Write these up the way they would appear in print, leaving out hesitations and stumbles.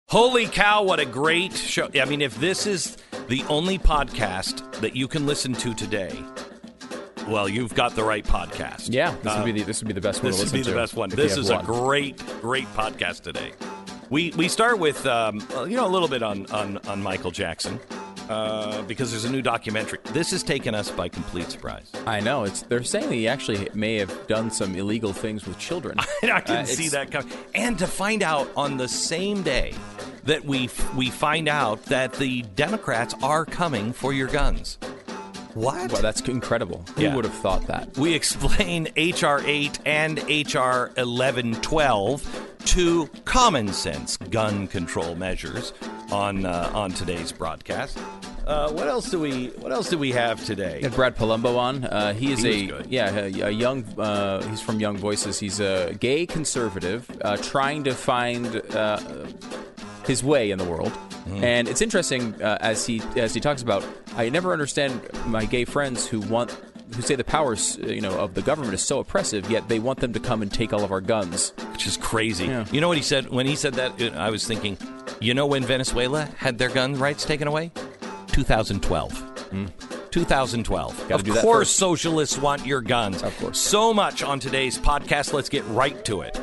Holy cow, what a great show. I mean, if this is the only podcast that you can listen to today, well, you've got the right podcast. Yeah, this would be the best one to listen to. This would be the best one. This is a great podcast today. We start with, a little bit on Michael Jackson. Because there's a new documentary. This has taken us by complete surprise. I know. They're saying that he actually may have done some illegal things with children. I didn't see that coming. And to find out on the same day that we find out that the Democrats are coming for your guns. What? Well, that's incredible. Who would have thought that? We explain H.R. 8 and H.R. 1112 to common sense gun control measures on today's broadcast. What else do we have today? Had Brad Palumbo on. He is a young. He's from Young Voices. He's a gay conservative trying to find his way in the world. And it's interesting as he talks about. I never understand my gay friends who say the powers of the government is so oppressive, yet they want them to come and take all of our guns, which is crazy. Yeah. You know what he said when he said that? I was thinking, when Venezuela had their gun rights taken away? 2012. 2012. Of course, socialists want your guns. Of course. So much on today's podcast. Let's get right to it.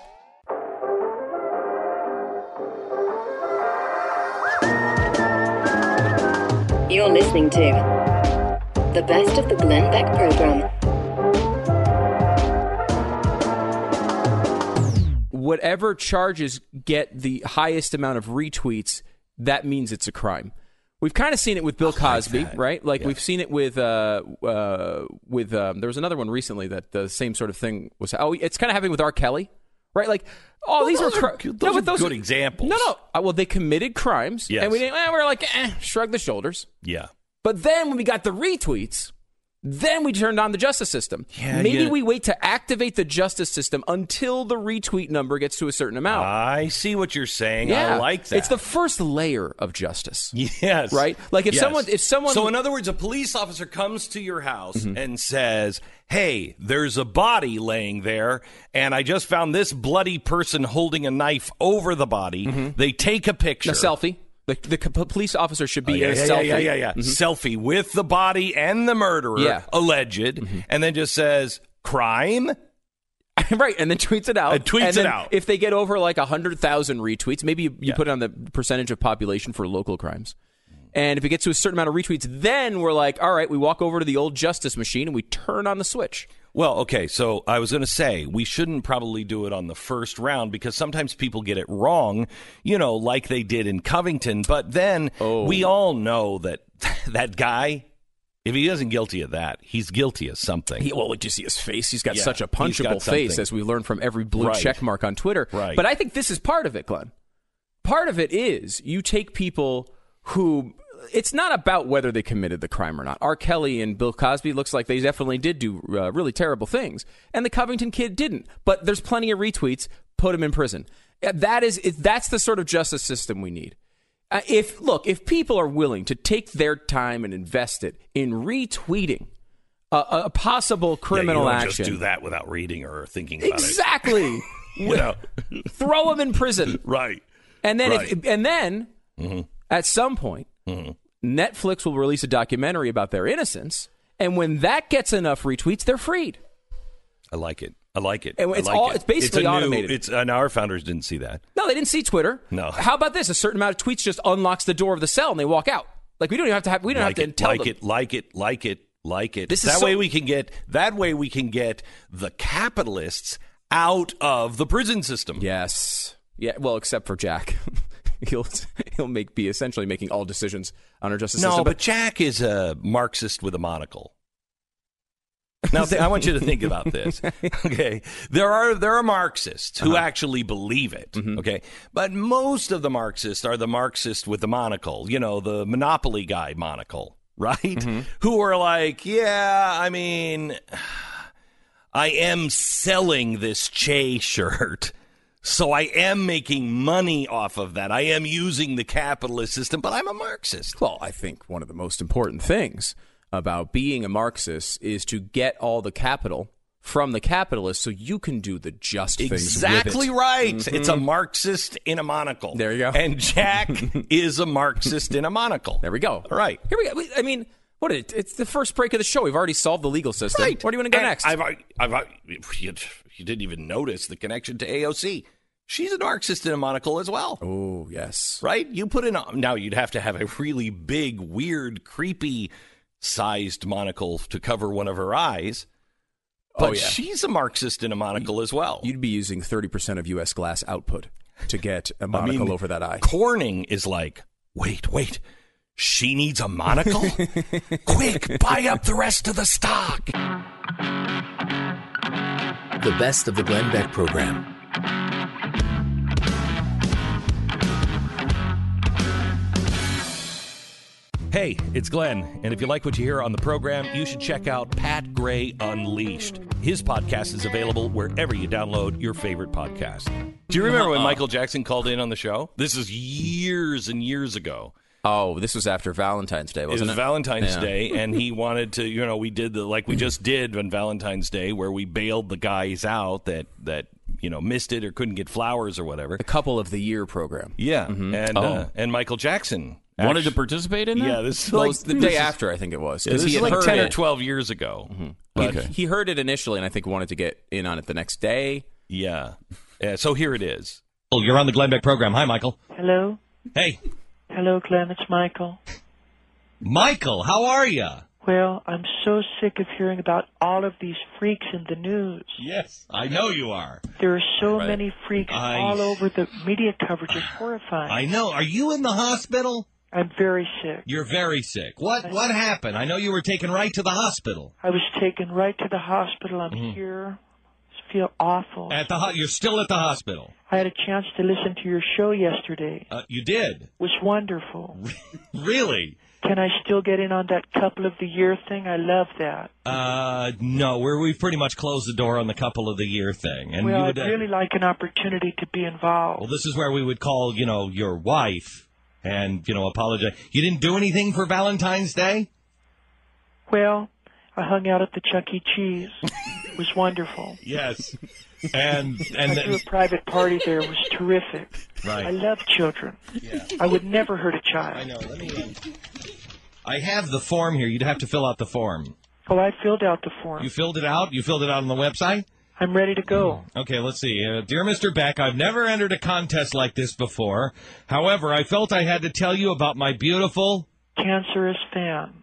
You're listening to the best of the Glenn Beck program. Whatever charges get the highest amount of retweets, that means it's a crime. We've kind of seen it with Bill Cosby, right? Like we've seen it with there was another one recently that the same sort of thing was. Oh, it's kind of happening with R. Kelly, right? Like, these are good examples. No. Well, they committed crimes, and we're like, shrug the shoulders. Yeah. But then when we got the retweets, then we turned on the justice system. Maybe we wait to activate the justice system until the retweet number gets to a certain amount. I see what you're saying. Yeah. I like that. It's the first layer of justice. Yes. Right? Like if someone So in other words, a police officer comes to your house and says, "Hey, there's a body laying there, and I just found this bloody person holding a knife over the body." They take a picture. A selfie. The police officer should be in a selfie. Yeah. Selfie with the body and the murderer, alleged, and then just says, crime? Right, and then tweets it out. Out. If they get over like 100,000 retweets, maybe you put it on the percentage of population for local crimes. And if it gets to a certain amount of retweets, then we're like, all right, we walk over to the old justice machine and we turn on the switch. Well, okay, so I was going to say we shouldn't probably do it on the first round because sometimes people get it wrong, like they did in Covington. But then we all know that that guy, if he isn't guilty of that, he's guilty of something. Did you see his face? He's got such a punchable face, as we learned from every blue check mark on Twitter. Right. But I think this is part of it, Glenn. Part of it is you take people who... It's not about whether they committed the crime or not. R. Kelly and Bill Cosby looks like they definitely did do really terrible things. And the Covington kid didn't. But there's plenty of retweets. Put him in prison. That's the sort of justice system we need. If people are willing to take their time and invest it in retweeting a possible criminal action. Just do that without reading or thinking about it. Exactly. Throw them in prison. Right. And then at some point, Netflix will release a documentary about their innocence, and when that gets enough retweets, they're freed. I like it. And it's basically automated. And our founders didn't see that. No, they didn't see Twitter. No. How about this? A certain amount of tweets just unlocks the door of the cell, and they walk out. Like we don't even have to have. We don't have to tell them. Like it. That way we can get the capitalists out of the prison system. Yes. Yeah. Well, except for Jack. He'll be essentially making all decisions on our justice system. No, but Jack is a Marxist with a monocle. Now, I want you to think about this. Okay, there are Marxists who actually believe it. Okay, but most of the Marxists are the Marxist with the monocle. The Monopoly guy monocle, right? Who are like, I am selling this Che shirt. So I am making money off of that. I am using the capitalist system, but I'm a Marxist. Well, I think one of the most important things about being a Marxist is to get all the capital from the capitalists so you can do the just things with it. Exactly right. It's a Marxist in a monocle. There you go. And Jack is a Marxist in a monocle. There we go. All right. Here we go. I mean, it's the first break of the show. We've already solved the legal system. Right. Where do you want to go next? You didn't even notice the connection to AOC. She's a Marxist in a monocle as well. Oh, yes. Right? You put in now you'd have to have a really big, weird, creepy sized monocle to cover one of her eyes. But she's a Marxist in a monocle as well. You'd be using 30% of U.S. glass output to get a monocle over that eye. Corning is like, wait. She needs a monocle? Quick, buy up the rest of the stock. The best of the Glenn Beck program. Hey, it's Glenn, and if you like what you hear on the program, you should check out Pat Gray Unleashed. His podcast is available wherever you download your favorite podcast. Do you remember when Michael Jackson called in on the show? This is years and years ago. Oh, this was after Valentine's Day, wasn't it? It was Valentine's Day, and he wanted to, we did like we just did on Valentine's Day, where we bailed the guys out that missed it or couldn't get flowers or whatever. The couple of the year program. Yeah, and Michael Jackson wanted to participate in that? Yeah, this is well, the day after, I think it was. This is like 10 or 12 years ago. Mm-hmm. But he heard it initially, and I think wanted to get in on it the next day. Yeah. So here it is. Oh, you're on the Glenn Beck program. Hi, Michael. Hello. Hey. Hello, Glenn. It's Michael. Michael, how are you? Well, I'm so sick of hearing about all of these freaks in the news. Yes, I know you are. There are so many freaks all over. The media coverage is horrifying. I know. Are you in the hospital? I'm very sick. You're very sick. What happened? I know you were taken right to the hospital. I was taken right to the hospital. I'm here. I feel awful. You're still at the hospital. I had a chance to listen to your show yesterday. You did? It was wonderful. Really? Can I still get in on that couple of the year thing? I love that. No. We've pretty much closed the door on the couple of the year thing. And I'd really like an opportunity to be involved. Well, this is where we would call, your wife and, apologize. You didn't do anything for Valentine's Day? Well, I hung out at the Chuck E. Cheese. It was wonderful. Yes. And I threw a private party there. It was terrific. Right. I love children. Yeah. I would never hurt a child. I know. Let me. I have the form here. You'd have to fill out the form. Oh, I filled out the form. You filled it out? You filled it out on the website? I'm ready to go. Okay, let's see. Dear Mr. Beck, I've never entered a contest like this before. However, I felt I had to tell you about my beautiful... cancerous fan.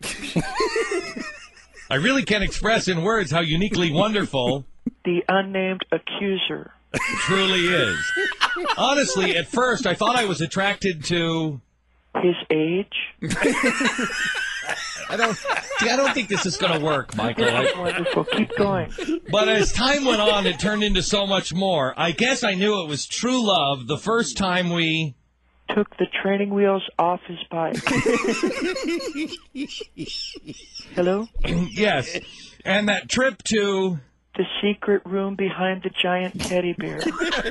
I really can't express in words how uniquely wonderful... the unnamed accuser. Truly is. Honestly, at first, I thought I was attracted to... his age? I don't think this is going to work, Michael. Wonderful. Keep going. But as time went on, it turned into so much more. I guess I knew it was true love the first time we... took the training wheels off his bike. Hello? Yes. And that trip to... the secret room behind the giant teddy bear.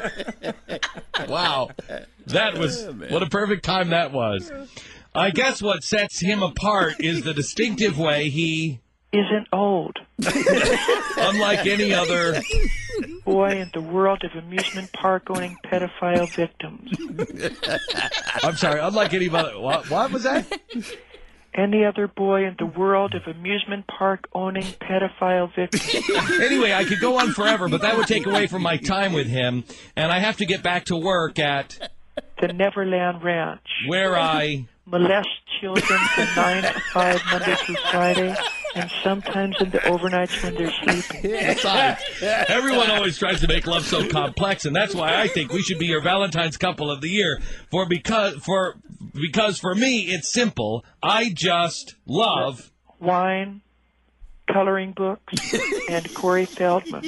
Wow. That was... what a perfect time that was. I guess what sets him apart is the distinctive way he... isn't old. Unlike any other... boy in the world of amusement park-owning pedophile victims. I'm sorry, unlike any other... What was that? Any other boy in the world of amusement park-owning pedophile victims. Anyway, I could go on forever, but that would take away from my time with him, and I have to get back to work at... the Neverland Ranch. Where I... molest children from 9 to 5 Monday through Friday, and sometimes in the overnights when they're sleeping. Besides, everyone always tries to make love so complex, and that's why I think we should be your Valentine's couple of the year. Because for me, it's simple. I just love... wine, coloring books, and Corey Feldman.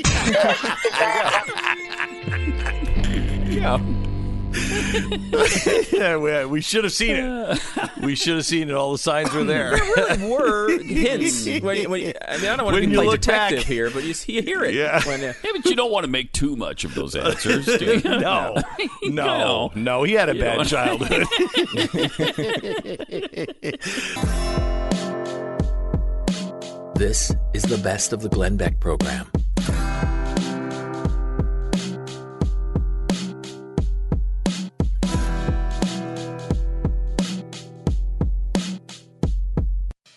Yeah. Yeah, we should have seen it. We should have seen it. All the signs were there. There were hints. I don't want to be play detective here, but you hear it. Yeah. Yeah, but you don't want to make too much of those answers, do you? No. He had a bad childhood. This is the best of the Glenn Beck program.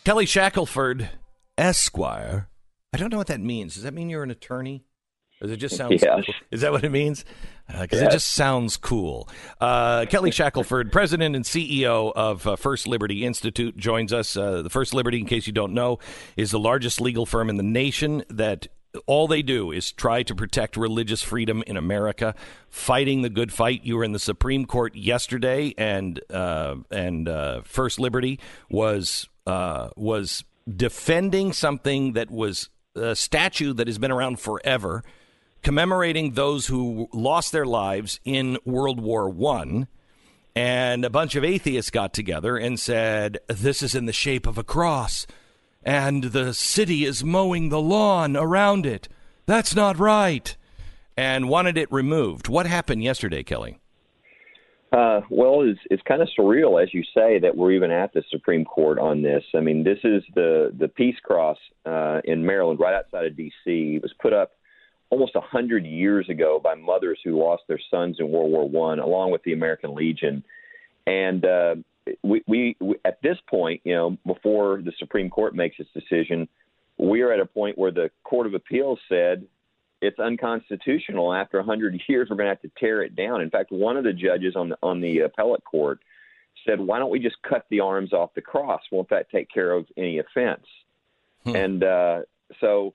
Kelly Shackelford, Esquire. I don't know what that means. Does that mean you're an attorney? Or does it just sound Yes. cool? Is that what it means? Because it just sounds cool. Kelly Shackelford, president and CEO of First Liberty Institute, joins us. The First Liberty, in case you don't know, is the largest legal firm in the nation that all they do is try to protect religious freedom in America, fighting the good fight. You were in the Supreme Court yesterday, and First Liberty was defending something that was a statue that has been around forever, commemorating those who lost their lives in World War I. And a bunch of atheists got together and said, this is in the shape of a cross, and the city is mowing the lawn around it. That's not right. And wanted it removed. What happened yesterday, Kelly? Well, it's kind of surreal, as you say, that we're even at the Supreme Court on this. I mean, this is the Peace Cross in Maryland, right outside of D.C. It was put up almost 100 years ago by mothers who lost their sons in World War I, along with the American Legion. And we at this point, before the Supreme Court makes its decision, we are at a point where the Court of Appeals said it's unconstitutional. After 100 years, we're going to have to tear it down. In fact, one of the judges on the appellate court said, why don't we just cut the arms off the cross? Won't that take care of any offense? And so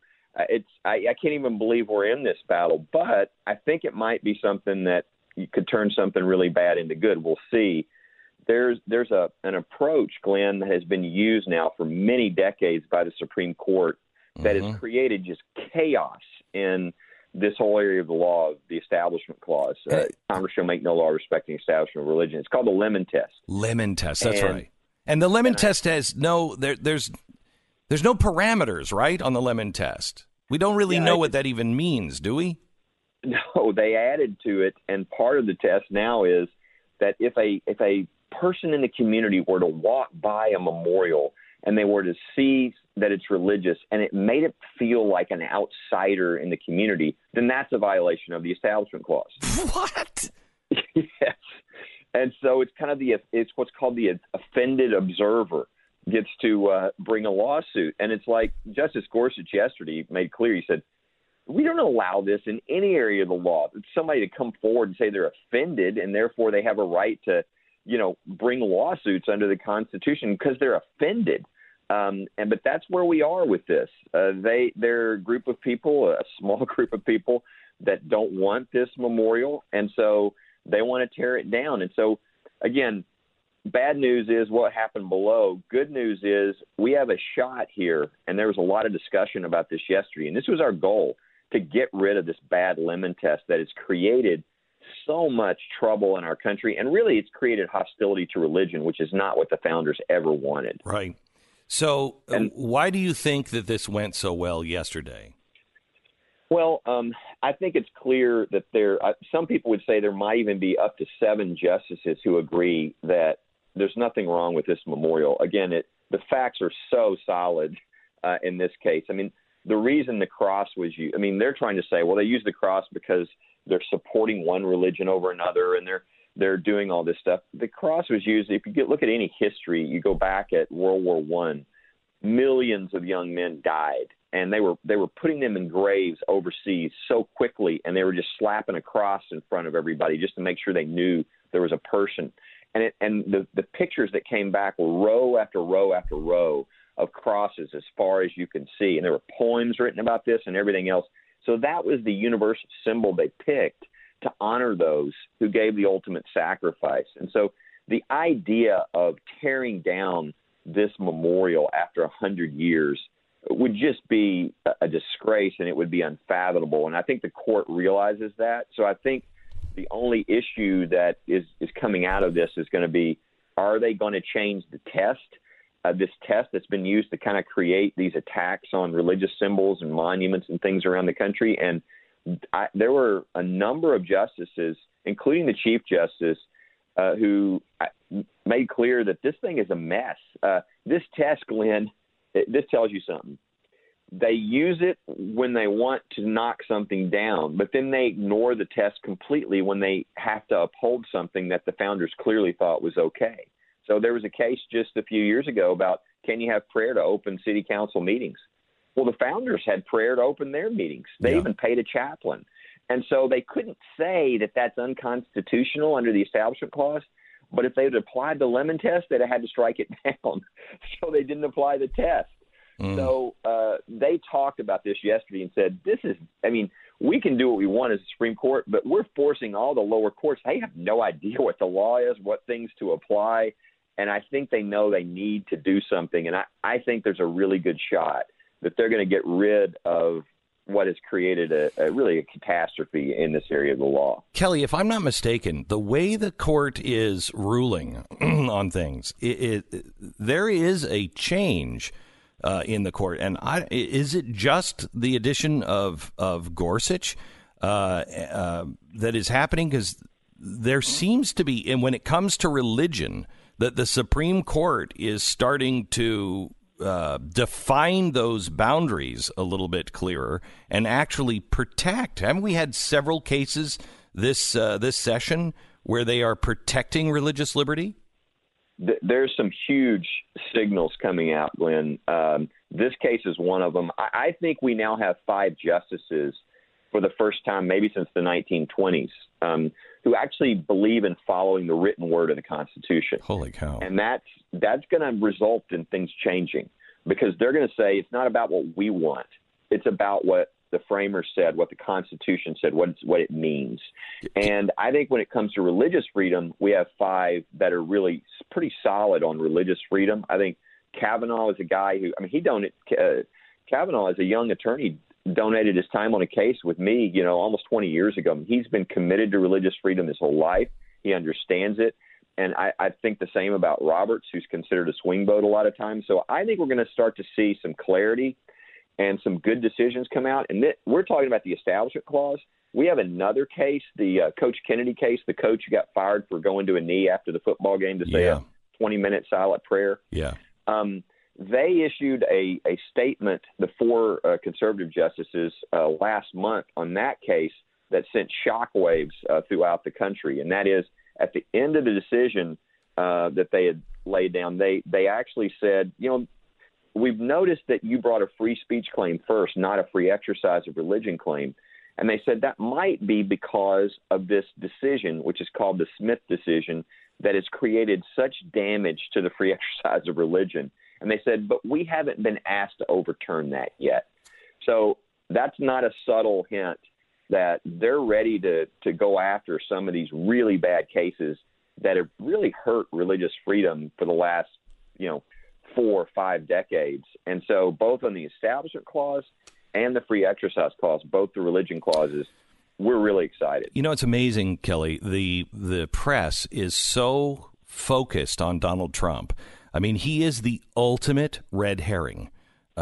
I can't even believe we're in this battle, but I think it might be something that you could turn something really bad into good. We'll see. There's an approach, Glenn, that has been used now for many decades by the Supreme Court that has created just chaos in this whole area of the law, the Establishment Clause. Congress shall make no law respecting establishment of religion. It's called the Lemon Test. Lemon Test, that's right. And the Lemon Test has there's no parameters, right, on the Lemon Test. We don't really know what that even means, do we? No, they added to it, and part of the test now is that if a person in the community were to walk by a memorial and they were to see that it's religious and it made it feel like an outsider in the community, then that's a violation of the Establishment Clause. What? Yes. And so it's kind of it's what's called the offended observer gets to bring a lawsuit. And it's like Justice Gorsuch yesterday made clear. He said, we don't allow this in any area of the law. It's somebody to come forward and say they're offended and therefore they have a right to, bring lawsuits under the Constitution because they're offended. But that's where we are with this. They're a group of people, a small group of people that don't want this memorial, and so they want to tear it down. And so, again, bad news is what happened below. Good news is we have a shot here, and there was a lot of discussion about this yesterday, and this was our goal, to get rid of this bad lemon test that has created so much trouble in our country, and really it's created hostility to religion, which is not what the founders ever wanted. Right. So why do you think that this went so well yesterday? Well, I think it's clear that some people would say there might even be up to 7 justices who agree that there's nothing wrong with this memorial. Again, the facts are so solid in this case. I mean, the reason the cross was used, they're trying to say, well, they use the cross because they're supporting one religion over another, and they're doing all this stuff. The cross was used, if you look at any history, you go back at World War I, millions of young men died, and they were putting them in graves overseas so quickly, and they were just slapping a cross in front of everybody just to make sure they knew there was a person. And the pictures that came back were row after row after row of crosses as far as you can see, and there were poems written about this and everything else. So that was the universal symbol they picked to honor those who gave the ultimate sacrifice. And so the idea of tearing down this memorial after 100 years would just be a disgrace, and it would be unfathomable. And I think the court realizes that. So I think the only issue that is coming out of this is going to be, are they going to change the test? This test that's been used to kind of create these attacks on religious symbols and monuments and things around the country. And there were a number of justices, including the Chief Justice, who made clear that this thing is a mess. This test, Glenn, this tells you something. They use it when they want to knock something down, but then they ignore the test completely when they have to uphold something that the founders clearly thought was okay. So there was a case just a few years ago about can you have prayer to open city council meetings? Well, the founders had prayer to open their meetings. They even paid a chaplain. And so they couldn't say that that's unconstitutional under the Establishment Clause. But if they had applied the Lemon test, they'd have had to strike it down. So they didn't apply the test. So they talked about this yesterday and said, we can do what we want as the Supreme Court, but we're forcing all the lower courts. They have no idea what the law is, what things to apply. And I think they know they need to do something. And I think there's a really good shot that they're going to get rid of what has created a catastrophe in this area of the law. Kelly, if I'm not mistaken, the way the court is ruling on things, there is a change in the court. And is it just the addition of Gorsuch that is happening? Because there seems to be, and when it comes to religion, that the Supreme Court is starting to define those boundaries a little bit clearer and actually protect. Haven't we had several cases this session where they are protecting religious liberty? There's some huge signals coming out, Glenn. This case is one of them. I think we now have 5 justices for the first time, maybe since the 1920s, who actually believe in following the written word of the Constitution. Holy cow. And that's going to result in things changing, because they're going to say it's not about what we want. It's about what the framers said, what the Constitution said, what it means. And I think when it comes to religious freedom, we have 5 that are really pretty solid on religious freedom. I think Kavanaugh is a guy who, Kavanaugh, as a young attorney, donated his time on a case with me, almost 20 years ago. He's been committed to religious freedom his whole life. He understands it. And I think the same about Roberts, who's considered a swing vote a lot of times. So I think we're going to start to see some clarity and some good decisions come out. And we're talking about the Establishment Clause. We have another case, the Coach Kennedy case, the coach who got fired for going to a knee after the football game to say a 20-minute silent prayer. Yeah. They issued a statement, the 4 conservative justices, last month on that case that sent shockwaves throughout the country. And that is, at the end of the decision that they had laid down, they actually said, we've noticed that you brought a free speech claim first, not a free exercise of religion claim. And they said that might be because of this decision, which is called the Smith decision, that has created such damage to the free exercise of religion. And they said, but we haven't been asked to overturn that yet. So that's not a subtle hint that they're ready to go after some of these really bad cases that have really hurt religious freedom for the last, 4 or 5 decades. And so both on the Establishment Clause and the Free Exercise Clause, both the religion clauses, we're really excited. It's amazing, Kelly. The press is so focused on Donald Trump. I mean, he is the ultimate red herring.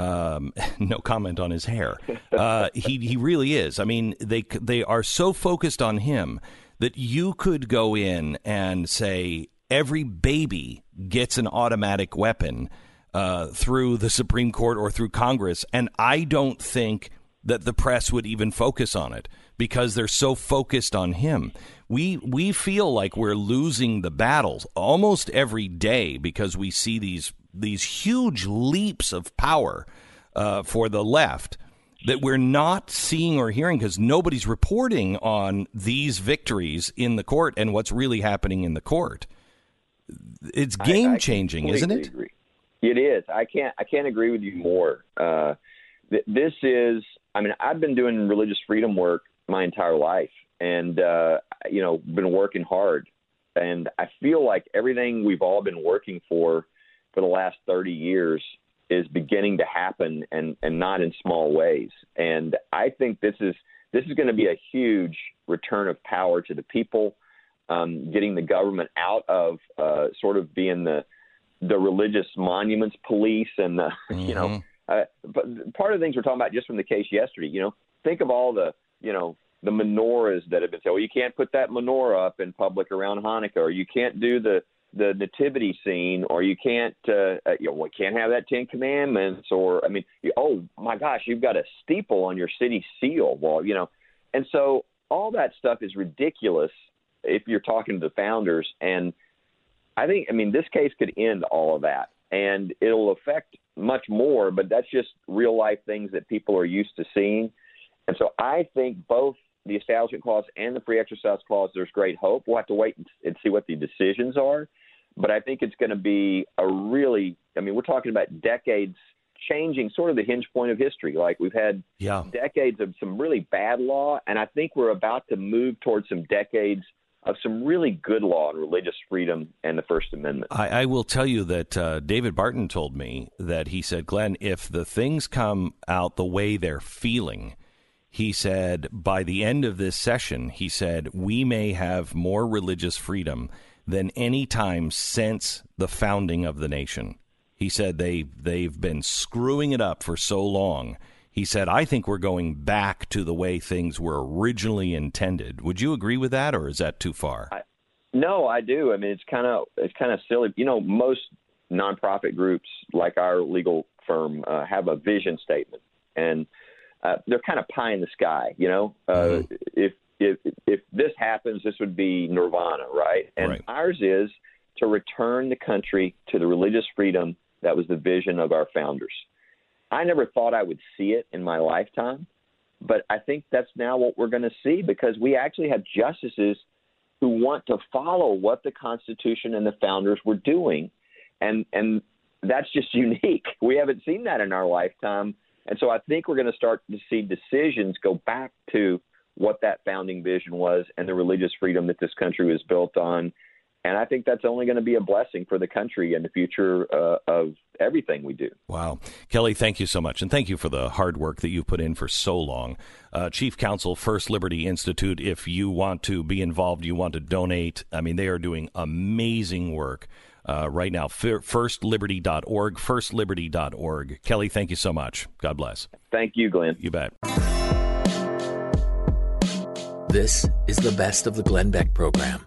No comment on his hair. He really is. I mean, they are so focused on him that you could go in and say every baby gets an automatic weapon through the Supreme Court or through Congress, and I don't think that the press would even focus on it because they're so focused on him. We feel like we're losing the battles almost every day because we see these huge leaps of power for the left that we're not seeing or hearing because nobody's reporting on these victories in the court and what's really happening in the court. It's game changing, isn't it? Agree. It is. I can't agree with you more. This is. I've been doing religious freedom work my entire life, and been working hard. And I feel like everything we've all been working for the last 30 years is beginning to happen, and not in small ways. And I think this is going to be a huge return of power to the people, getting the government out of sort of being the religious monuments police and the but part of the things we're talking about just from the case yesterday, think of all the menorahs that have been said, well, you can't put that menorah up in public around Hanukkah, or you can't do the nativity scene, or you can't can't have that 10 Commandments, or oh my gosh, you've got a steeple on your city seal. Well, and so all that stuff is ridiculous if you're talking to the founders. And I think, this case could end all of that. and it'll affect much more, but that's just real life things that people are used to seeing. And so I think both the Establishment Clause and the Free Exercise Clause, there's great hope. We'll have to wait and see what the decisions are. But I think it's going to be we're talking about decades changing sort of the hinge point of history. Like we've had decades of some really bad law, and I think we're about to move towards some decades of some really good law on religious freedom and the First Amendment. I will tell you that David Barton told me that he said, Glenn, if the things come out the way they're feeling, he said, by the end of this session, he said, we may have more religious freedom than any time since the founding of the nation. He said they've been screwing it up for so long. He said, I think we're going back to the way things were originally intended. Would you agree with that, or is that too far? No, I do. I mean, it's kind of silly. You know, most nonprofit groups like our legal firm have a vision statement, and they're kind of pie in the sky. You know, if this happens, this would be nirvana, right? And ours is to return the country to the religious freedom that was the vision of our founders. I never thought I would see it in my lifetime, but I think that's now what we're going to see, because we actually have justices who want to follow what the Constitution and the founders were doing, and that's just unique. We haven't seen that in our lifetime, and so I think we're going to start to see decisions go back to what that founding vision was and the religious freedom that this country was built on. And I think that's only going to be a blessing for the country and the future of everything we do. Wow. Kelly, thank you so much. And thank you for the hard work that you've put in for so long. Chief Counsel, First Liberty Institute, if you want to be involved, you want to donate, I mean, they are doing amazing work right now. Firstliberty.org, firstliberty.org. Kelly, thank you so much. God bless. Thank you, Glenn. You bet. This is the Best of the Glenn Beck Program.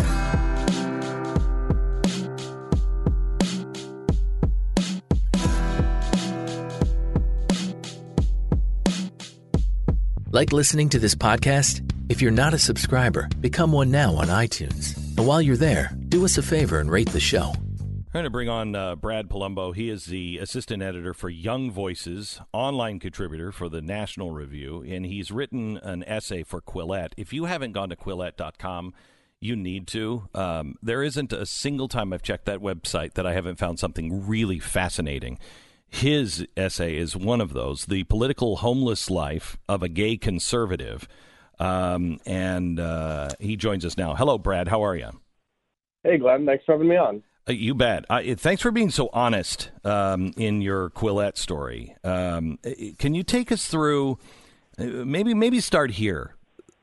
Like listening to this podcast? If you're not a subscriber, become one now on iTunes. And while you're there, do us a favor and rate the show. I'm going to bring on Brad Palumbo. He is the assistant editor for Young Voices, online contributor for the National Review, and he's written an essay for Quillette. If you haven't gone to Quillette.com, you need to. There isn't a single time I've checked that website that I haven't found something really fascinating. His essay is one of those, The Political Homeless Life of a Gay Conservative. And he joins us now. Hello, Brad. How are you? Hey, Glenn. Thanks for having me on. You bet. Thanks for being so honest in your Quillette story. Can you take us through, maybe start here,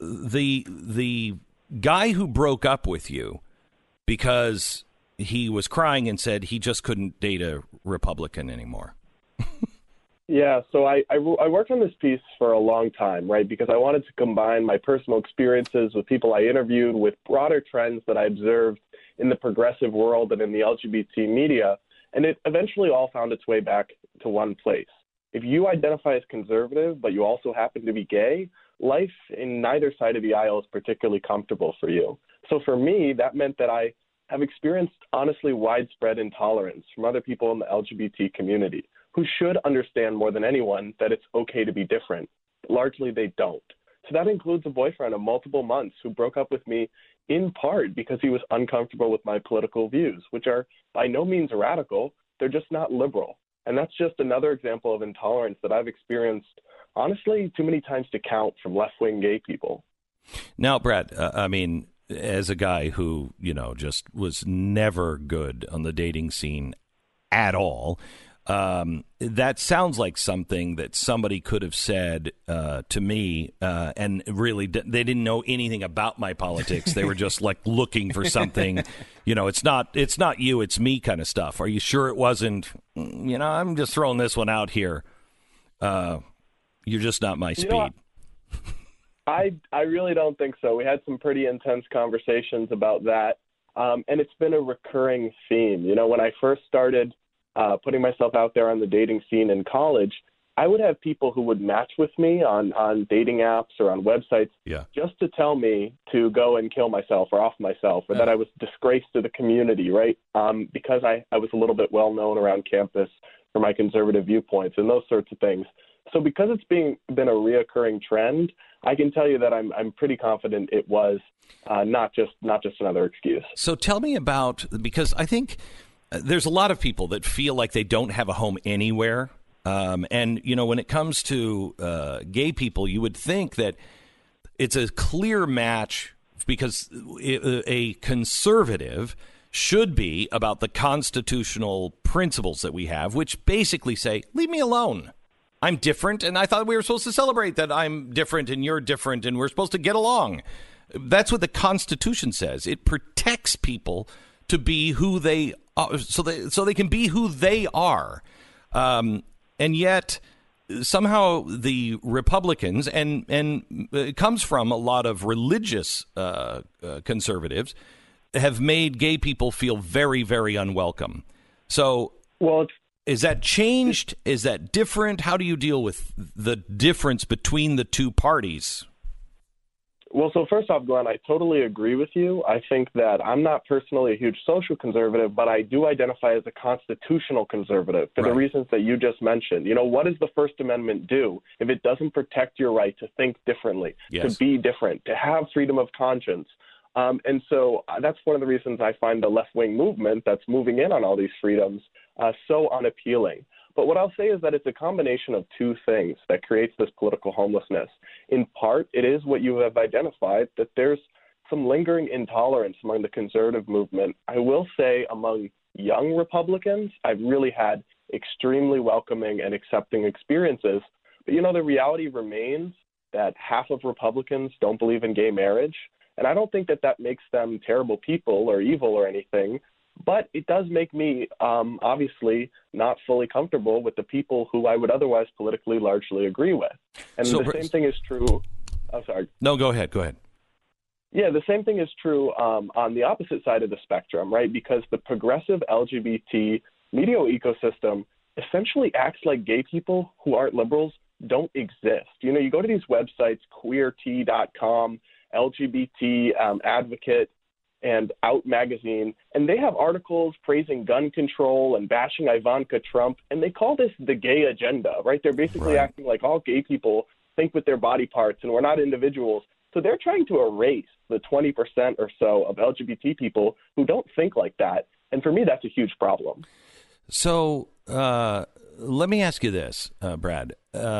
the guy who broke up with you because he was crying and said he just couldn't date a Republican anymore? Yeah, so I worked on this piece for a long time, right, because I wanted to combine my personal experiences with people I interviewed with broader trends that I observed in the progressive world and in the LGBT media, and it eventually all found its way back to one place. If you identify as conservative, but you also happen to be gay, life in neither side of the aisle is particularly comfortable for you. So for me, that meant that I have experienced honestly widespread intolerance from other people in the LGBT community who should understand more than anyone that it's okay to be different. Largely, they don't. So that includes a boyfriend of multiple months who broke up with me in part because he was uncomfortable with my political views, which are by no means radical. They're just not liberal. And that's just another example of intolerance that I've experienced, honestly, too many times to count from left-wing gay people. Now, Brad, I mean, as a guy who, just was never good on the dating scene at all, that sounds like something that somebody could have said to me, and really they didn't know anything about my politics. They were just like looking for something, it's not you, it's me kind of stuff. Are you sure it wasn't, I'm just throwing this one out here. You're just not my speed. I really don't think so. We had some pretty intense conversations about that, and it's been a recurring theme. When I first started putting myself out there on the dating scene in college, I would have people who would match with me on dating apps or on websites just to tell me to go and kill myself or off myself, or that I was disgraced to the community, right? Because I was a little bit well known around campus for my conservative viewpoints and those sorts of things. So because it's been a reoccurring trend, I can tell you that I'm pretty confident it was not just another excuse. So tell me about, because I think there's a lot of people that feel like they don't have a home anywhere. And, you know, when it comes to gay people, you would think that it's a clear match because a conservative should be about the constitutional principles that we have, which basically say, leave me alone. I'm different, and I thought we were supposed to celebrate that I'm different and you're different, and we're supposed to get along. That's what the Constitution says. It protects people to be who they are, so they can be who they are. And yet, somehow the Republicans, and it comes from a lot of religious conservatives, have made gay people feel very, very unwelcome. So, is that changed? Is that different? How do you deal with the difference between the two parties? Well, so first off, Glenn, I totally agree with you. I think that I'm not personally a huge social conservative, but I do identify as a constitutional conservative for the reasons that you just mentioned. You know, what does the First Amendment do if it doesn't protect your right to think differently, to be different, to have freedom of conscience? And so that's one of the reasons I find the left-wing movement that's moving in on all these freedoms so unappealing. But what I'll say is that it's a combination of two things that creates this political homelessness. In part, it is what you have identified, that there's some lingering intolerance among the conservative movement. I will say among young Republicans, I've really had extremely welcoming and accepting experiences. But, you know, the reality remains that half of Republicans don't believe in gay marriage. And I don't think that that makes them terrible people or evil or anything. But it does make me, obviously, not fully comfortable with the people who I would otherwise politically largely agree with. And so, the same thing is true. I'm sorry. No, go ahead. Go ahead. Yeah, the same thing is true on the opposite side of the spectrum, right? Because the progressive LGBT media ecosystem essentially acts like gay people who aren't liberals don't exist. You know, you go to these websites, queert.com, LGBT Advocate, and Out Magazine, and they have articles praising gun control and bashing Ivanka Trump, and they call this the gay agenda, right? They're basically acting like all gay people think with their body parts and we're not individuals. So they're trying to erase the 20% or so of LGBT people who don't think like that. And for me, that's a huge problem. So let me ask you this, Brad.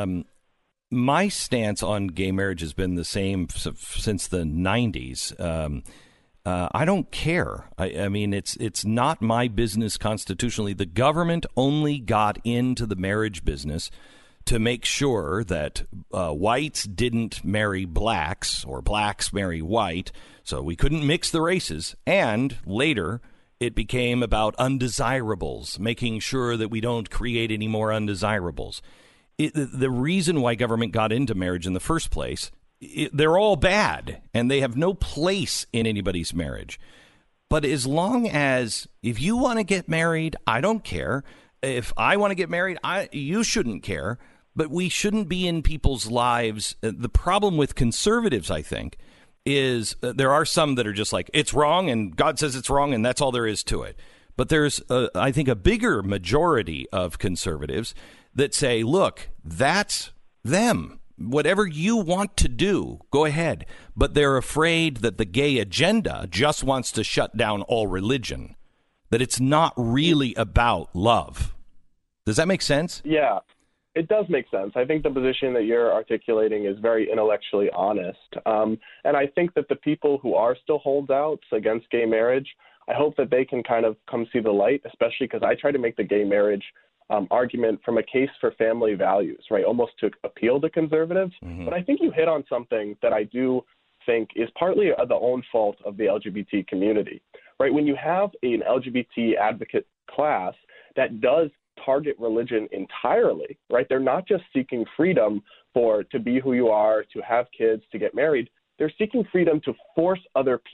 My stance on gay marriage has been the same since the 90s. I don't care. I mean, it's not my business constitutionally. The government only got into the marriage business to make sure that whites didn't marry blacks or blacks marry white. So we couldn't mix the races. And later, it became about undesirables, making sure that we don't create any more undesirables. The reason why government got into marriage in the first place, they're all bad, and they have no place in anybody's marriage. But as long as, if you want to get married, I don't care. If I want to get married, you shouldn't care. But we shouldn't be in people's lives. The problem with conservatives, I think, is there are some that are just like, it's wrong, and God says it's wrong, and that's all there is to it. But there's, I think, a bigger majority of conservatives that say, look, that's them. Whatever you want to do, go ahead. But they're afraid that the gay agenda just wants to shut down all religion, that it's not really about love. Does that make sense? Yeah, it does make sense. I think the position that you're articulating is very intellectually honest. And I think that the people who are still holdouts against gay marriage, I hope that they can kind of come see the light, especially because I try to make the gay marriage argument from a case for family values, right? Almost to appeal to conservatives. Mm-hmm. But I think you hit on something that I do think is partly the own fault of the LGBT community, right? When you have an LGBT advocate class that does target religion entirely, right? They're not just seeking freedom to be who you are, to have kids, to get married. They're seeking freedom to force other people,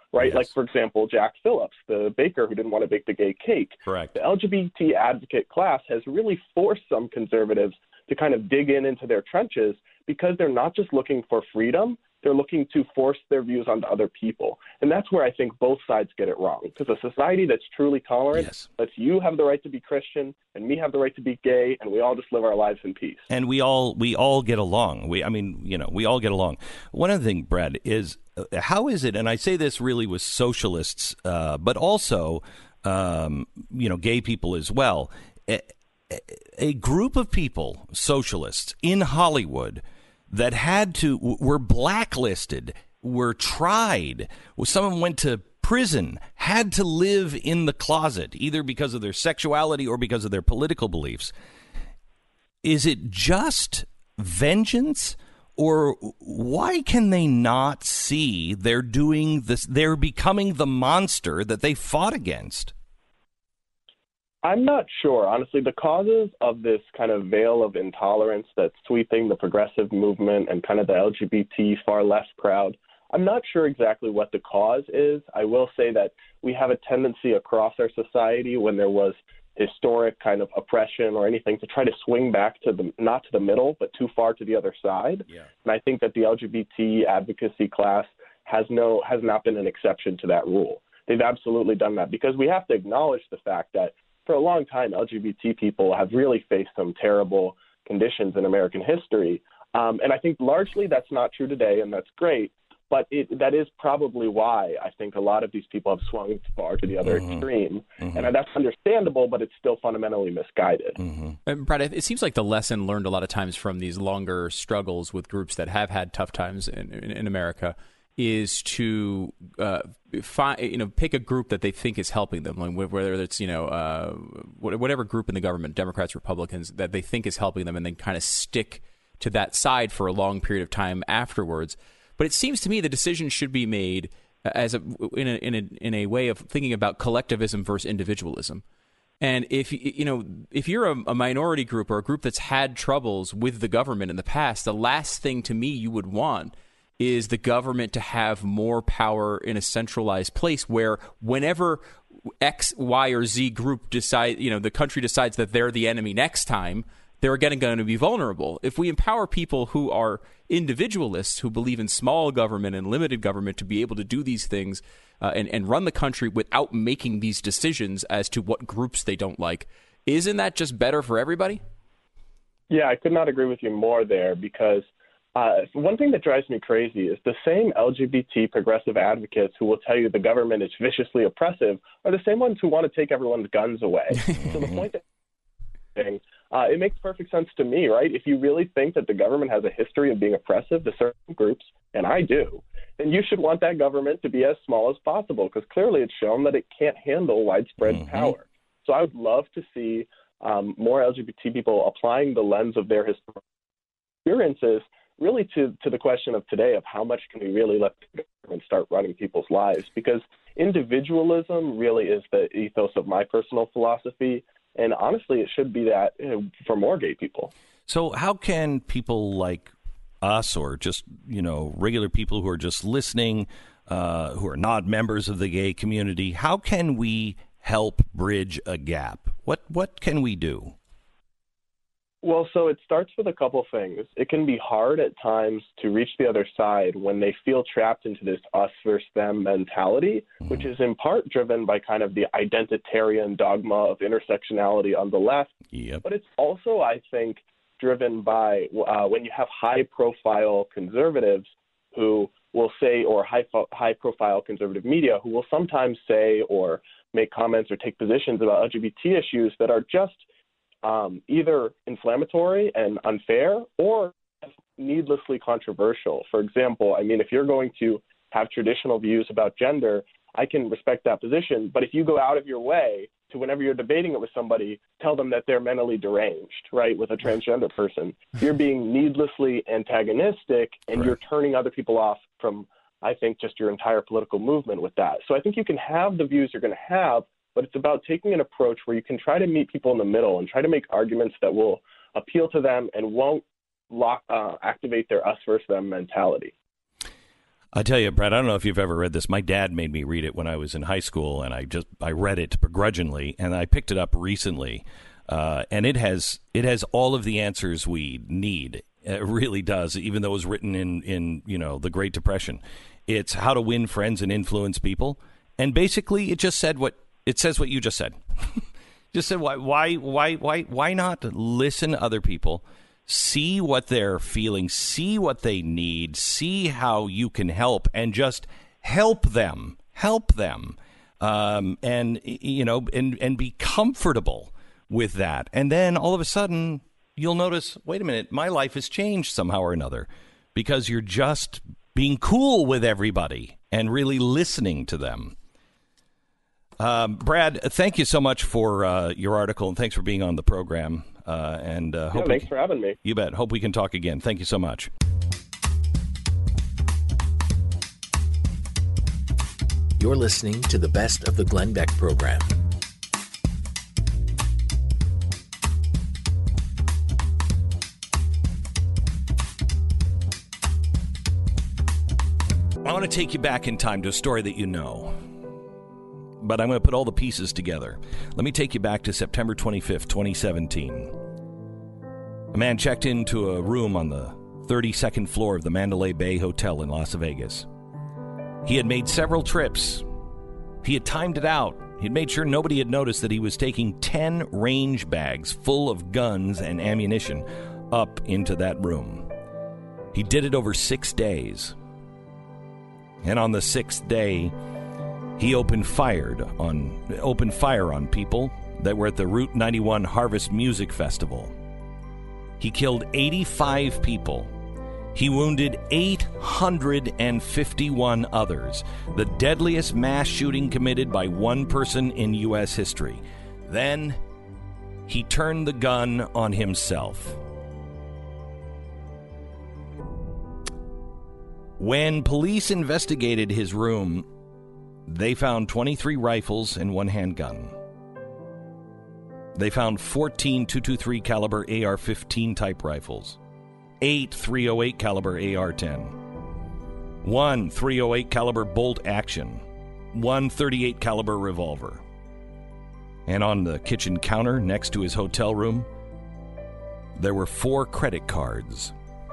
right? Yes. Like, for example, Jack Phillips, the baker who didn't want to bake the gay cake. Correct. The LGBT advocate class has really forced some conservatives to kind of dig into their trenches because they're not just looking for freedom, they're looking to force their views onto other people. And that's where I think both sides get it wrong. Because a society that's truly tolerant lets you have the right to be Christian and me have the right to be gay, and we all just live our lives in peace. And we all get along. We all get along. One other thing, Brad, is how is it, and I say this really with socialists, but also, gay people as well, a group of people, socialists in Hollywood, that were blacklisted, were tried, someone went to prison, had to live in the closet, either because of their sexuality or because of their political beliefs. Is it just vengeance, or why can they not see they're doing this? They're becoming the monster that they fought against. I'm not sure. Honestly, the causes of this kind of veil of intolerance that's sweeping the progressive movement and kind of the LGBT far left crowd, I'm not sure exactly what the cause is. I will say that we have a tendency across our society when there was historic kind of oppression or anything to try to swing back to not to the middle, but too far to the other side. Yeah. And I think that the LGBT advocacy class has not been an exception to that rule. They've absolutely done that because we have to acknowledge the fact that for a long time, LGBT people have really faced some terrible conditions in American history. And I think largely that's not true today, and that's great. But that is probably why I think a lot of these people have swung far to the other extreme. And that's understandable, but it's still fundamentally misguided. And Brad, it seems like the lesson learned a lot of times from these longer struggles with groups that have had tough times in America is to pick a group that they think is helping them, like whether it's whatever group in the government, Democrats, Republicans, that they think is helping them, and then kind of stick to that side for a long period of time afterwards. But it seems to me the decision should be made in a way of thinking about collectivism versus individualism. And if you're a minority group or a group that's had troubles with the government in the past, the last thing to me you would want is the government to have more power in a centralized place where whenever X, Y, or Z group the country decides that they're the enemy next time, they're again going to be vulnerable. If we empower people who are individualists, who believe in small government and limited government to be able to do these things and run the country without making these decisions as to what groups they don't like, isn't that just better for everybody? Yeah, I could not agree with you more there because one thing that drives me crazy is the same LGBT progressive advocates who will tell you the government is viciously oppressive are the same ones who want to take everyone's guns away. So the point that it makes perfect sense to me, right? If you really think that the government has a history of being oppressive to certain groups, and I do, then you should want that government to be as small as possible because clearly it's shown that it can't handle widespread power. So I would love to see more LGBT people applying the lens of their historical experiences really to the question of today of how much can we really let the government start running people's lives, because individualism really is the ethos of my personal philosophy, and honestly it should be that for more gay people. So how can people like us or just regular people who are just listening, who are not members of the gay community, how can we help bridge a gap? What can we do? Well, so it starts with a couple things. It can be hard at times to reach the other side when they feel trapped into this us versus them mentality, which is in part driven by kind of the identitarian dogma of intersectionality on the left. Yep. But it's also, I think, driven by when you have high-profile conservatives who will say, or high-profile conservative media who will sometimes say or make comments or take positions about LGBT issues that are just either inflammatory and unfair or needlessly controversial. For example, I mean, if you're going to have traditional views about gender, I can respect that position. But if you go out of your way to, whenever you're debating it with somebody, tell them that they're mentally deranged, right, with a transgender person, you're being needlessly antagonistic and you're turning other people off from, I think, just your entire political movement with that. So I think you can have the views you're going to have, but it's about taking an approach where you can try to meet people in the middle and try to make arguments that will appeal to them and won't activate their us versus them mentality. I tell you, Brad, I don't know if you've ever read this. My dad made me read it when I was in high school, and I read it begrudgingly, and I picked it up recently. And it has all of the answers we need. It really does, even though it was written in the Great Depression. It's how to win friends and influence people. And basically, it says what you just said. Just said why not listen to other people, see what they're feeling, see what they need, see how you can help, and just help them, and be comfortable with that. And then all of a sudden, you'll notice, wait a minute, my life has changed somehow or another, because you're just being cool with everybody and really listening to them. Brad, thank you so much for your article, and thanks for being on the program. Thanks for having me. You bet. Hope we can talk again. Thank you so much. You're listening to the Best of the Glenn Beck program. I want to take you back in time to a story that you know, but I'm going to put all the pieces together. Let me take you back to September 25th, 2017. A man checked into a room on the 32nd floor of the Mandalay Bay Hotel in Las Vegas. He had made several trips. He had timed it out. He had made sure nobody had noticed that he was taking 10 range bags full of guns and ammunition up into that room. He did it over 6 days. And on the 6th day, he opened fire on people that were at the Route 91 Harvest Music Festival. He killed 85 people. He wounded 851 others, the deadliest mass shooting committed by one person in U.S. history. Then he turned the gun on himself. When police investigated his room, they found 23 rifles and 1 handgun. They found 14 .223 caliber AR-15 type rifles, 8 .308 caliber AR-10, 1 .308 caliber bolt action, 1 .38 caliber revolver. And on the kitchen counter next to his hotel room, there were 4 credit cards.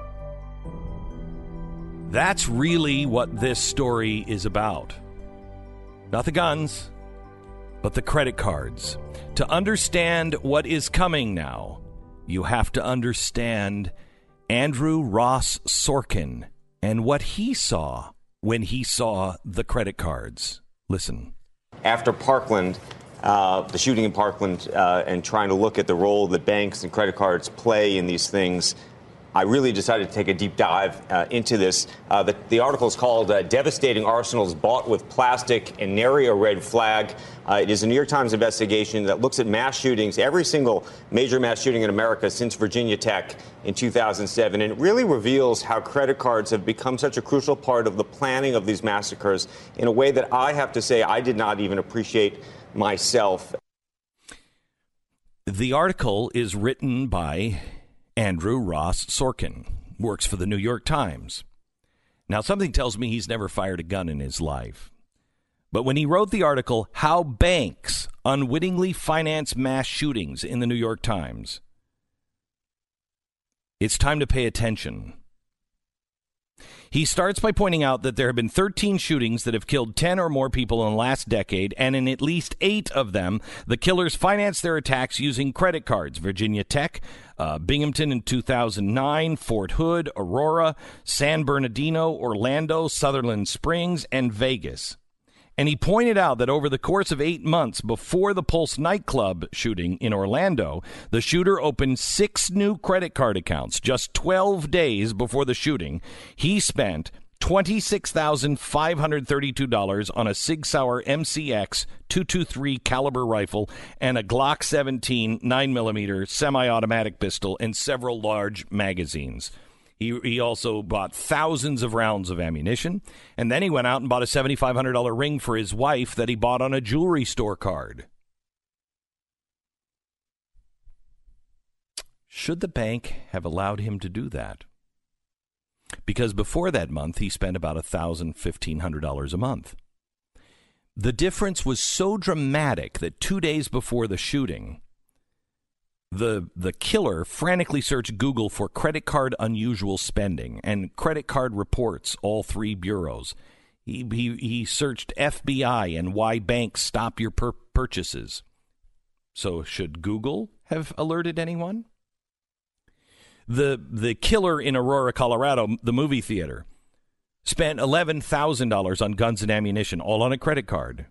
That's really what this story is about. Not the guns, but the credit cards. To understand what is coming now, you have to understand Andrew Ross Sorkin and what he saw when he saw the credit cards. Listen. After Parkland, the shooting in Parkland, and trying to look at the role that banks and credit cards play in these things, I really decided to take a deep dive into this. The article is called Devastating Arsenals Bought with Plastic and Nary a Red Flag. It is a New York Times investigation that looks at mass shootings, every single major mass shooting in America since Virginia Tech in 2007. And it really reveals how credit cards have become such a crucial part of the planning of these massacres in a way that I have to say I did not even appreciate myself. The article is written by Andrew Ross Sorkin, works for the New York Times. Now, something tells me he's never fired a gun in his life. But when he wrote the article, How Banks Unwittingly Finance Mass Shootings in the New York Times, it's time to pay attention. He starts by pointing out that there have been 13 shootings that have killed 10 or more people in the last decade, and in at least 8 of them, the killers financed their attacks using credit cards. Virginia Tech, Binghamton in 2009, Fort Hood, Aurora, San Bernardino, Orlando, Sutherland Springs, and Vegas. And he pointed out that over the course of 8 months before the Pulse nightclub shooting in Orlando, the shooter opened 6 new credit card accounts. Just 12 days before the shooting, he spent $26,532 on a Sig Sauer MCX .223 caliber rifle and a Glock 17 9mm semi-automatic pistol and several large magazines. He also bought thousands of rounds of ammunition, and then he went out and bought a $7,500 ring for his wife that he bought on a jewelry store card. Should the bank have allowed him to do that? because before that month, he spent about $1,000, $1,500 a month. The difference was so dramatic that 2 days before the shooting, the killer frantically searched Google for credit card unusual spending and credit card reports, all three bureaus. He searched FBI and why banks stop your purchases. So should Google have alerted anyone? The killer in Aurora, Colorado, the movie theater, spent $11,000 on guns and ammunition, all on a credit card.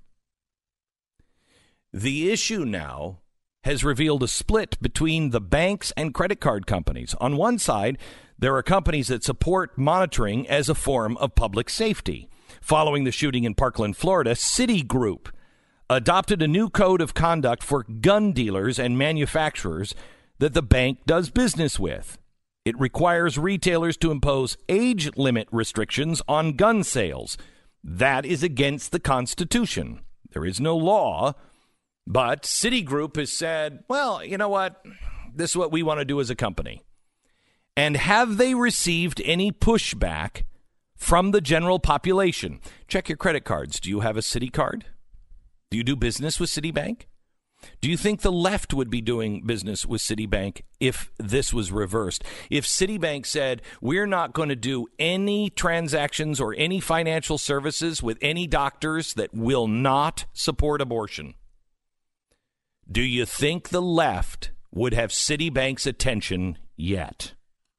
The issue now has revealed a split between the banks and credit card companies. On one side, there are companies that support monitoring as a form of public safety. Following the shooting in Parkland, Florida, Citigroup adopted a new code of conduct for gun dealers and manufacturers that the bank does business with. It requires retailers to impose age limit restrictions on gun sales. That is against the Constitution. There is no law, but Citigroup has said, well, you know what? This is what we want to do as a company. And have they received any pushback from the general population? Check your credit cards. Do you have a Citi card? Do you do business with Citibank? Do you think the left would be doing business with Citibank if this was reversed? If Citibank said, we're not going to do any transactions or any financial services with any doctors that will not support abortion, do you think the left would have Citibank's attention yet?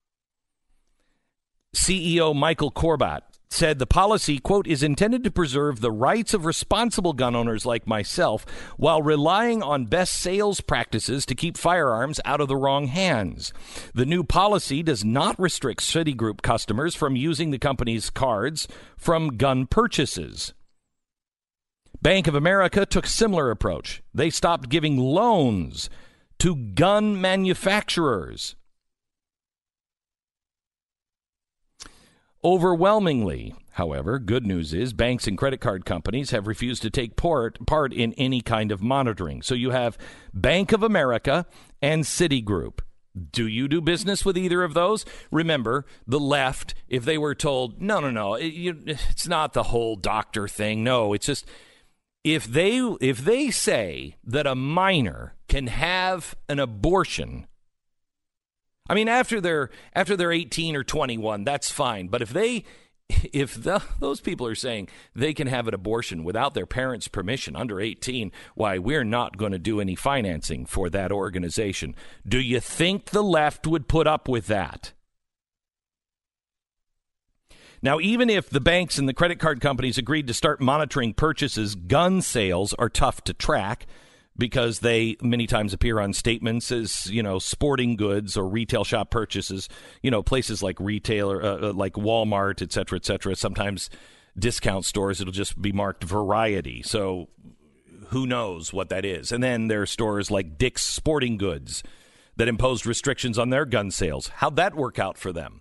CEO Michael Corbat said the policy, quote, is intended to preserve the rights of responsible gun owners like myself while relying on best sales practices to keep firearms out of the wrong hands. The new policy does not restrict Citigroup customers from using the company's cards from gun purchases. Bank of America took a similar approach. They stopped giving loans to gun manufacturers. Overwhelmingly, however, good news is banks and credit card companies have refused to take part in any kind of monitoring. So you have Bank of America and Citigroup. Do you do business with either of those? Remember, the left, if they were told, no, it's not the whole doctor thing. No, it's just if they say that a minor can have an abortion, I mean, after they're 18 or 21, that's fine. But if those people are saying they can have an abortion without their parents' permission under 18, why, we're not going to do any financing for that organization. Do you think the left would put up with that? Now, even if the banks and the credit card companies agreed to start monitoring purchases, gun sales are tough to track, because they many times appear on statements as, sporting goods or retail shop purchases, places like retailer, like Walmart, et cetera, sometimes discount stores, it'll just be marked variety. So who knows what that is? And then there are stores like Dick's Sporting Goods that imposed restrictions on their gun sales. How'd that work out for them?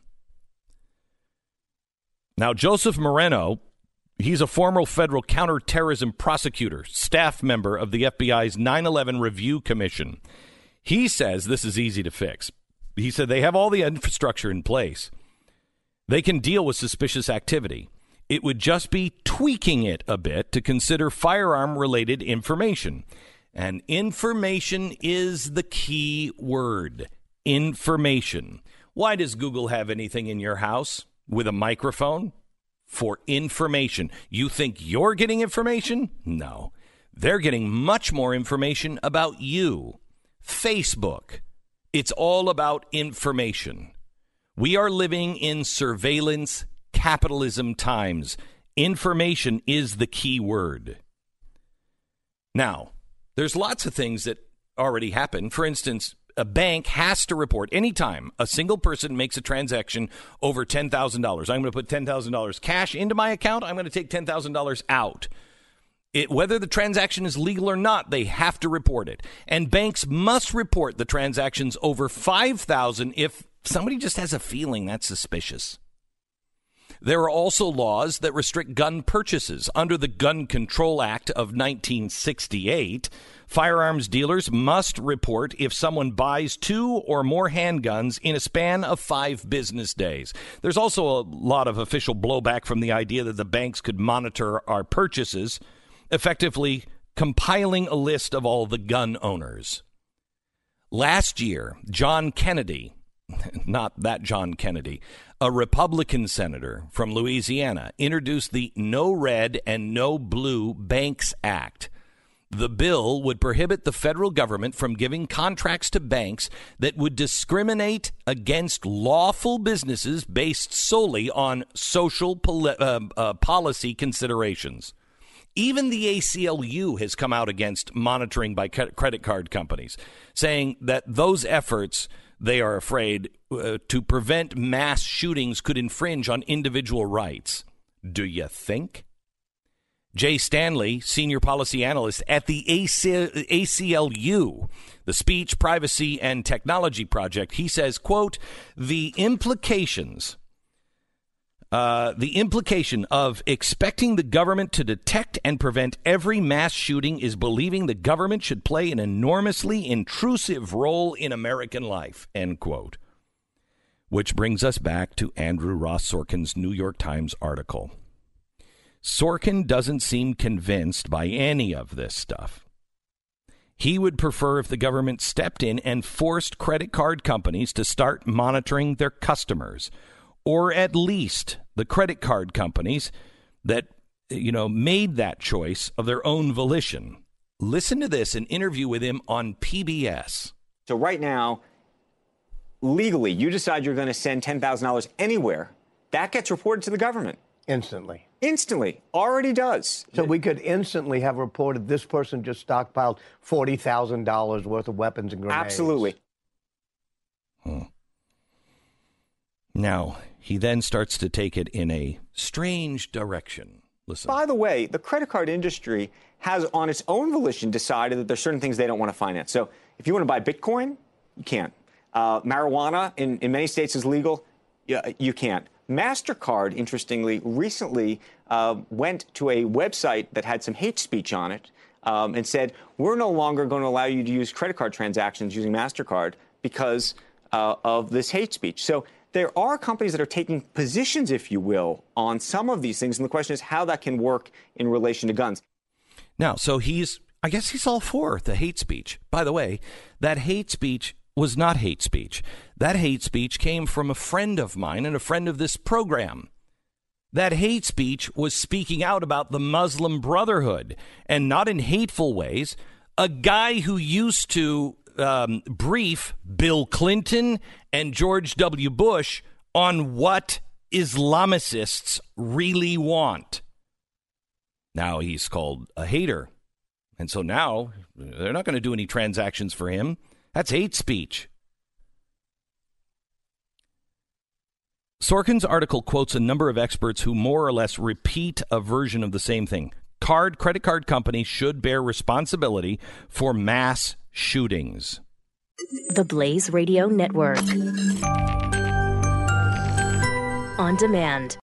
Now, Joseph Moreno, he's a former federal counterterrorism prosecutor, staff member of the FBI's 9/11 Review Commission. He says this is easy to fix. He said they have all the infrastructure in place. They can deal with suspicious activity. It would just be tweaking it a bit to consider firearm-related information. And information is the key word. Information. Why does Google have anything in your house with a microphone? For information. You think you're getting information? No. They're getting much more information about you. Facebook. It's all about information. We are living in surveillance capitalism times. Information is the key word. Now, there's lots of things that already happen. For instance, a bank has to report anytime a single person makes a transaction over $10,000. I'm going to put $10,000 cash into my account. I'm going to take $10,000 out. Whether the transaction is legal or not, they have to report it. And banks must report the transactions over $5,000 if somebody just has a feeling that's suspicious. There are also laws that restrict gun purchases. Under the Gun Control Act of 1968, firearms dealers must report if someone buys 2 or more handguns in a span of 5 business days. There's also a lot of official blowback from the idea that the banks could monitor our purchases, effectively compiling a list of all the gun owners. Last year, John Kennedy, not that John Kennedy, a Republican senator from Louisiana, introduced the No Red and No Blue Banks Act. The bill would prohibit the federal government from giving contracts to banks that would discriminate against lawful businesses based solely on social policy considerations. Even the ACLU has come out against monitoring by credit card companies, saying that those efforts, they are afraid, to prevent mass shootings could infringe on individual rights. Do you think? Jay Stanley, senior policy analyst at the ACLU, the Speech, Privacy, and Technology Project, he says, quote, the implication of expecting the government to detect and prevent every mass shooting is believing the government should play an enormously intrusive role in American life, end quote. Which brings us back to Andrew Ross Sorkin's New York Times article. Sorkin doesn't seem convinced by any of this stuff. He would prefer if the government stepped in and forced credit card companies to start monitoring their customers, or at least the credit card companies that, made that choice of their own volition. Listen to this, an interview with him on PBS. So right now, legally, you decide you're going to send $10,000 anywhere. That gets reported to the government. Instantly. Already does. So we could instantly have reported this person just stockpiled $40,000 worth of weapons and grenades. Absolutely. Now, he then starts to take it in a strange direction. Listen. By the way, the credit card industry has, on its own volition, decided that there's certain things they don't want to finance. So if you want to buy Bitcoin, you can't. Marijuana in many states is legal. You can't. MasterCard, interestingly, recently went to a website that had some hate speech on it and said, we're no longer going to allow you to use credit card transactions using MasterCard because of this hate speech. So there are companies that are taking positions, if you will, on some of these things. And the question is how that can work in relation to guns. Now, so I guess he's all for the hate speech. By the way, that hate speech was not hate speech. That hate speech came from a friend of mine and a friend of this program. That hate speech was speaking out about the Muslim Brotherhood, and not in hateful ways. A guy who used to brief Bill Clinton and George W. Bush on what Islamicists really want. Now he's called a hater. And so now they're not going to do any transactions for him. That's hate speech. Sorkin's article quotes a number of experts who more or less repeat a version of the same thing. Credit card companies should bear responsibility for mass shootings. The Blaze Radio Network. On demand.